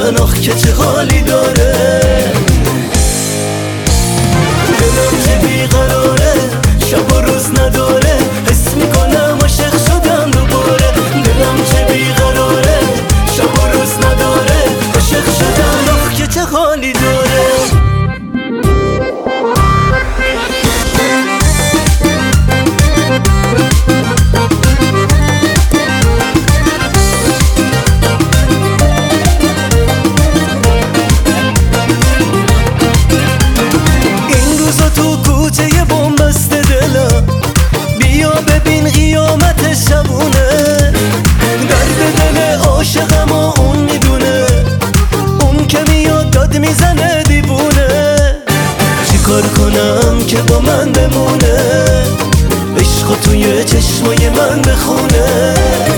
شدن آخ که چه حالی داره. دلم چه بیقراره شب و روز نداره، حس میکنم عاشق شدم دوباره. دلم چه بیقراره شب و روز نداره، عاشق شدم آخ که چه حالی داره. تو کوچه بنبسته دلم، بیا ببین قیامت شبونه. درد دل عاشقم و اون میدونه، اون که میاد داد میزنه دیوونه. چیکار کنم که با من بمونه، عشق توی چشمای من بخونه.